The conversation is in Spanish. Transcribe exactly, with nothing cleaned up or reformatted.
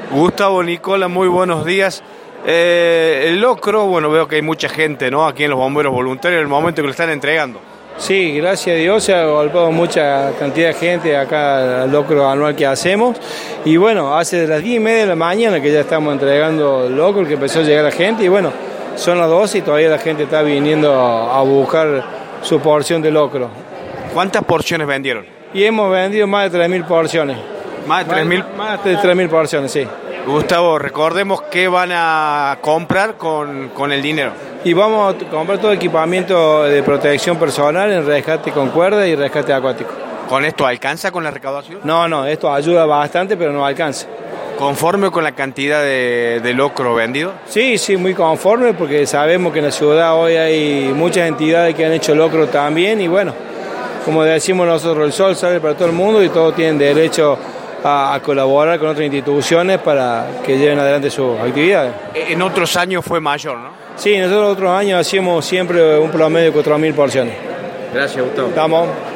Gustavo, Nicola, muy buenos días. Eh, el locro, bueno, veo que hay mucha gente, ¿no? Aquí en los bomberos voluntarios, en el momento que lo están entregando. Sí, gracias a Dios se ha golpeado mucha cantidad de gente acá al locro anual que hacemos. Y bueno, hace de las diez y media de la mañana que ya estamos entregando el locro, que empezó a llegar la gente. Y bueno, son las doce y todavía la gente está viniendo a buscar su porción de locro. ¿Cuántas porciones vendieron? Y hemos vendido más de tres mil porciones. ¿Más de tres mil? Más de tres mil porciones, sí. Gustavo, recordemos qué van a comprar con, con el dinero. Y vamos a comprar todo equipamiento de protección personal en rescate con cuerda y rescate acuático. ¿Con esto alcanza con la recaudación? No, no, esto ayuda bastante, pero no alcanza. ¿Conforme con la cantidad de, de locro vendido? Sí, sí, muy conforme, porque sabemos que en la ciudad hoy hay muchas entidades que han hecho locro también, y bueno, como decimos nosotros, el sol sale para todo el mundo y todos tienen derecho a, a colaborar con otras instituciones para que lleven adelante sus actividades. En otros años fue mayor, ¿no? Sí, nosotros otros años hacíamos siempre un promedio de cuatro mil porciones. Gracias, Gustavo. Estamos.